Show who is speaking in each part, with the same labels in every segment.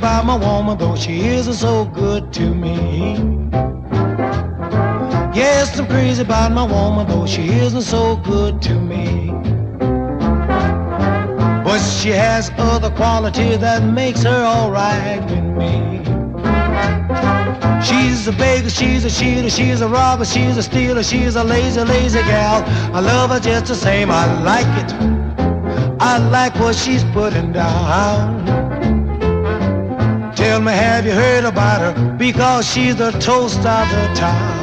Speaker 1: about my woman, though she isn't so good to me. Yes, I'm crazy about my woman, though she isn't so good to me. But she has other qualities that makes her alright with me. She's a beggar, she's a cheater, she's a robber, she's a stealer, she's a lazy, lazy gal. I love her just the same, I like it. I like what she's putting down. Tell me, have you heard about her? Because she's the toast of the town.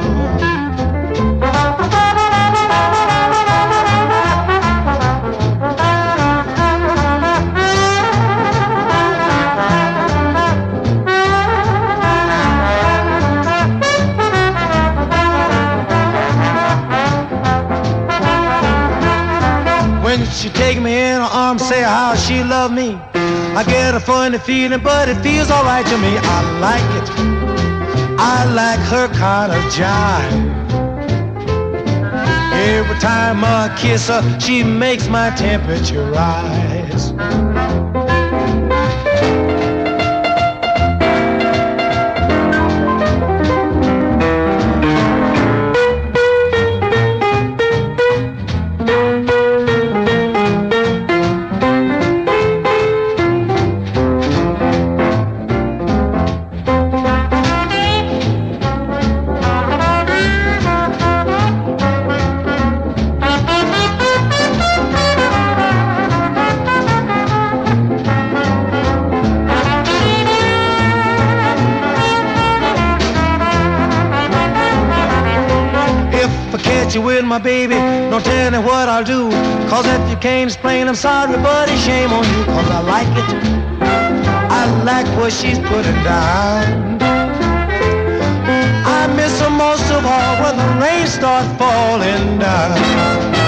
Speaker 1: When she take me in her arms, say how she love me, I get a funny feeling, but it feels alright to me. I like it. I like her kind of jive. Every time I kiss her, she makes my temperature rise. Catch you with my baby, don't tell me what I'll do. Cause if you can't explain, I'm sorry, but it's shame on you. Cause I like it. I like what she's putting down. I miss her most of all when the rain starts falling down.